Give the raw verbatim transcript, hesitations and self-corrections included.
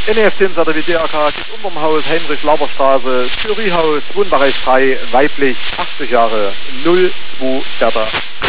N E F zehn Satellit D R K geht unterm Haus, Heinrich-Lauber-Straße, Theoriehaus, Wohnbereich frei, weiblich, achtzig Jahre, null zwei Bertha.